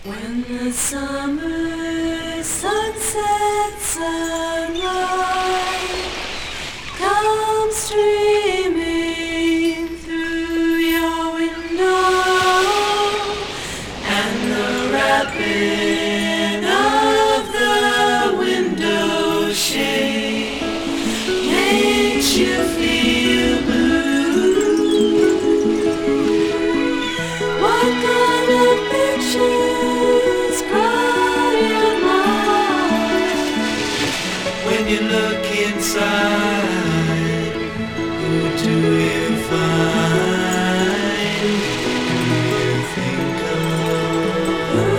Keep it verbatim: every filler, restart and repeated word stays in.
When the summer sunset sunlight comes streaming through your window, and the rapping of the window shade makes you feel blue, what kind of pictures crowd your mind when you look inside? Who do you find?